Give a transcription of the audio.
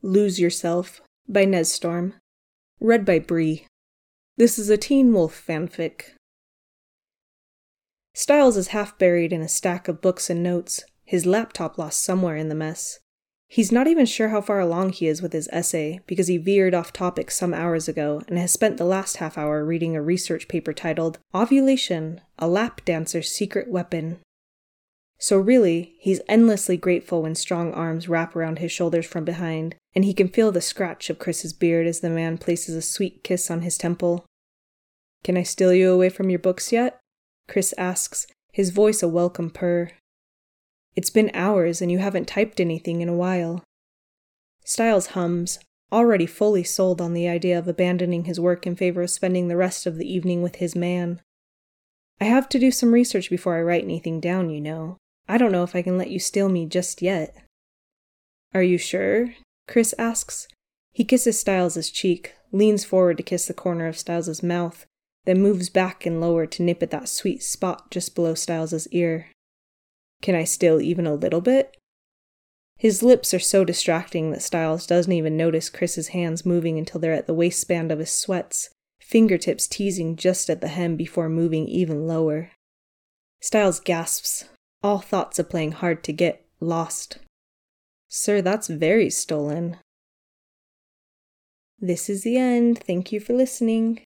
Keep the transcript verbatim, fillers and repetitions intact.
Lose Yourself by Nestorm. Read by Bree. This is a Teen Wolf fanfic. Styles is half buried in a stack of books and notes, his laptop lost somewhere in the mess. He's not even sure how far along he is with his essay because he veered off topic some hours ago and has spent the last half hour reading a research paper titled Ovulation, a Lap Dancer's Secret Weapon. So really, he's endlessly grateful when strong arms wrap around his shoulders from behind, and he can feel the scratch of Chris's beard as the man places a sweet kiss on his temple. "Can I steal you away from your books yet?" Chris asks, his voice a welcome purr. "It's been hours and you haven't typed anything in a while." Styles hums, already fully sold on the idea of abandoning his work in favor of spending the rest of the evening with his man. "I have to do some research before I write anything down, you know. I don't know if I can let you steal me just yet." "Are you sure?" Chris asks. He kisses Styles' cheek, leans forward to kiss the corner of Styles' mouth, then moves back and lower to nip at that sweet spot just below Styles' ear. "Can I steal even a little bit?" His lips are so distracting that Styles doesn't even notice Chris's hands moving until they're at the waistband of his sweats, fingertips teasing just at the hem before moving even lower. Styles gasps, all thoughts of playing hard to get lost. "Sir, that's very stolen." This is the end. Thank you for listening.